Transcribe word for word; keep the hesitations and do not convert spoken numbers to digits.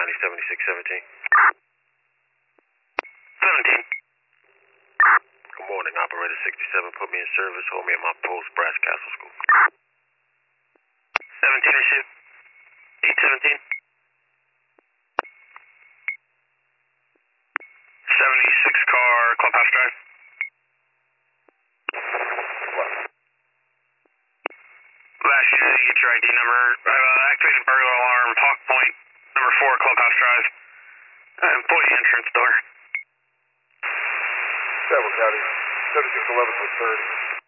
County seventy-six seventeen. seventeen. Good morning, Operator sixty-seven. Put me in service. Hold me at my post, Brass Castle School. seventeen receive. eight seventeen. seventy-six car, Clubhouse Drive. What? Last year, you get your I D number. I have uh, activated burglar alarm, Hawk Point, number four, Clubhouse Drive. Uh, employee entrance door. Several County seventy-six eleven with thirty.